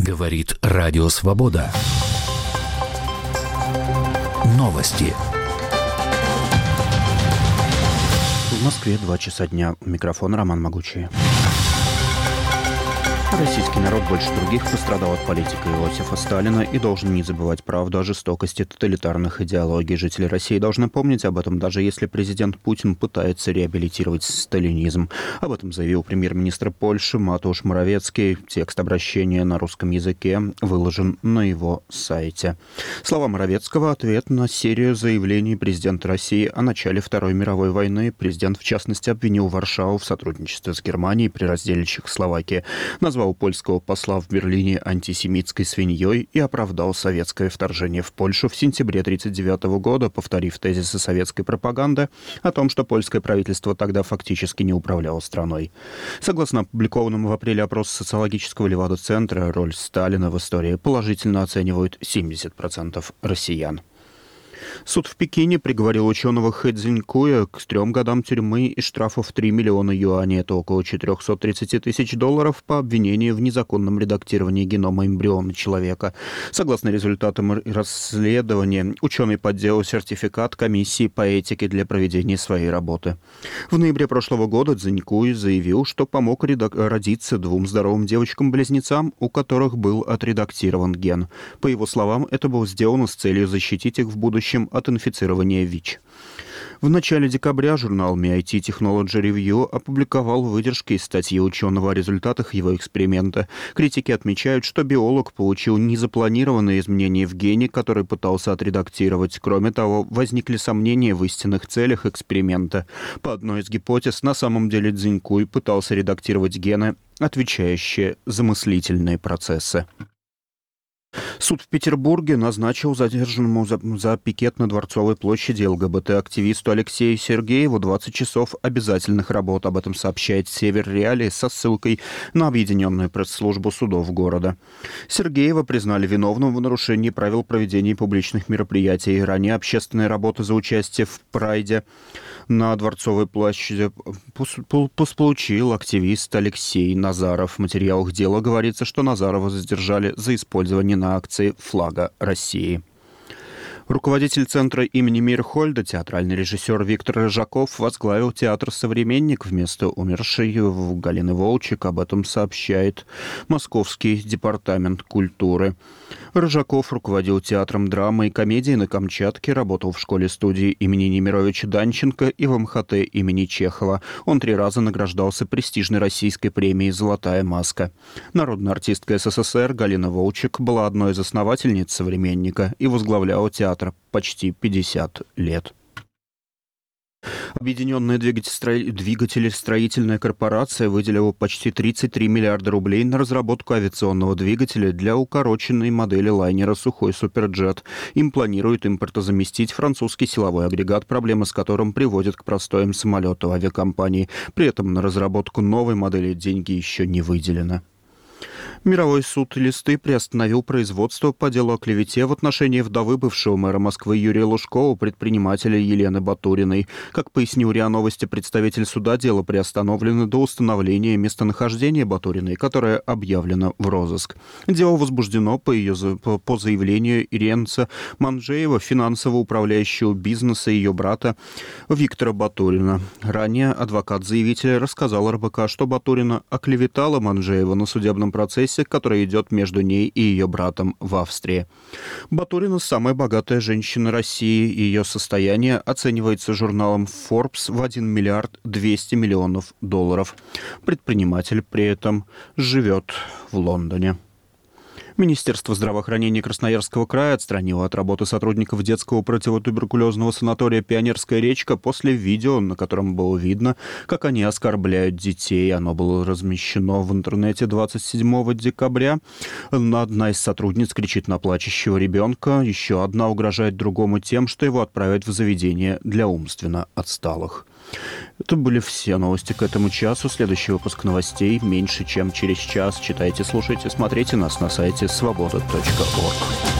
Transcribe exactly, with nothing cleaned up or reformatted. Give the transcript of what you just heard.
Говорит Радио Свобода. Новости. В Москве два часа дня. У микрофона Роман Могучий. Российский народ больше других пострадал от политики Иосифа Сталина и должен не забывать правду о жестокости тоталитарных идеологий. Жители России должны помнить об этом, даже если президент Путин пытается реабилитировать сталинизм. Об этом заявил премьер-министр Польши Матуш Моравецкий. Текст обращения на русском языке выложен на его сайте. Слова Моравецкого — ответ на серию заявлений президента России о начале Второй мировой войны. Президент, в частности, обвинил Варшаву в сотрудничестве с Германией при разделе Чехословакии. Назвал польского посла в Берлине антисемитской свиньей и оправдал советское вторжение в Польшу в сентябре тысяча девятьсот тридцать девятого года, повторив тезисы советской пропаганды о том, что польское правительство тогда фактически не управляло страной. Согласно опубликованному в апреле опросу социологического Левада-центра, роль Сталина в истории положительно оценивают семьдесят процентов россиян. Суд в Пекине приговорил ученого Хэ Цзинькуя к трем годам тюрьмы и штрафу в три миллиона юаней, это около четыреста тридцать тысяч долларов, по обвинению в незаконном редактировании генома эмбриона человека. Согласно результатам расследования, ученый подделал сертификат комиссии по этике для проведения своей работы. В ноябре прошлого года Цзинькуй заявил, что помог редак- родиться двум здоровым девочкам-близнецам, у которых был отредактирован ген. По его словам, это было сделано с целью защитить их в будущем от инфицирования ВИЧ. В начале декабря журнал эм ай ти Technology Review опубликовал выдержки из статьи ученого о результатах его эксперимента. Критики отмечают, что биолог получил незапланированные изменения в гене, который пытался отредактировать. Кроме того, возникли сомнения в истинных целях эксперимента. По одной из гипотез, на самом деле Цзинькуй пытался редактировать гены, отвечающие за мыслительные процессы. Суд в Петербурге назначил задержанному за, за пикет на Дворцовой площади ЛГБТ-активисту Алексею Сергееву двадцать часов обязательных работ. Об этом сообщает Север Реалии со ссылкой на объединенную пресс-службу судов города. Сергеева признали виновным в нарушении правил проведения публичных мероприятий. Ранее общественные работы за участие в прайде на Дворцовой площади получил активист Алексей Назаров. В материалах дела говорится, что Назарова задержали за использование на акции флага России. Руководитель центра имени Мейерхольда, театральный режиссер Виктор Рыжаков, возглавил театр «Современник» вместо умершей Галины Волчек. Об этом сообщает Московский департамент культуры. Рыжаков руководил театром драмы и комедии на Камчатке, работал в школе-студии имени Немировича Данченко и в эм ха тэ имени Чехова. Он три раза награждался престижной российской премией «Золотая маска». Народная артистка эс эс эс эр Галина Волчек была одной из основательниц «Современника» и возглавляла театр почти пятьдесят лет. Объединенная двигателестроительная корпорация выделила почти тридцать три миллиарда рублей на разработку авиационного двигателя для укороченной модели лайнера «Сухой Суперджет». Им планируют импортозаместить французский силовой агрегат, проблема с которым приводит к простоям самолета авиакомпании. При этом на разработку новой модели деньги еще не выделены. Мировой суд Элисты приостановил производство по делу о клевете в отношении вдовы бывшего мэра Москвы Юрия Лужкова, предпринимателя Елены Батуриной. Как пояснил РИА Новости представитель суда, дело приостановлено до установления местонахождения Батуриной, которое объявлено в розыск. Дело возбуждено по, ее, по заявлению Иренца Манжеева, финансово управляющего бизнеса ее брата Виктора Батурина. Ранее адвокат заявителя рассказал эр бэ ка, что Батурина оклеветала Манжеева на судебном процессе, который идет между ней и ее братом в Австрии. Батурина – самая богатая женщина России, и ее состояние оценивается журналом Forbes в один миллиард двести миллионов долларов. Предприниматель при этом живет в Лондоне. Министерство здравоохранения Красноярского края отстранило от работы сотрудников детского противотуберкулезного санатория «Пионерская речка» после видео, на котором было видно, как они оскорбляют детей. Оно было размещено в интернете двадцать седьмого декабря. Одна из сотрудниц кричит на плачущего ребенка, еще одна угрожает другому тем, что его отправят в заведение для умственно отсталых. Это были все новости к этому часу. Следующий выпуск новостей меньше, чем через час. Читайте, слушайте, смотрите нас на сайте свобода точка орг.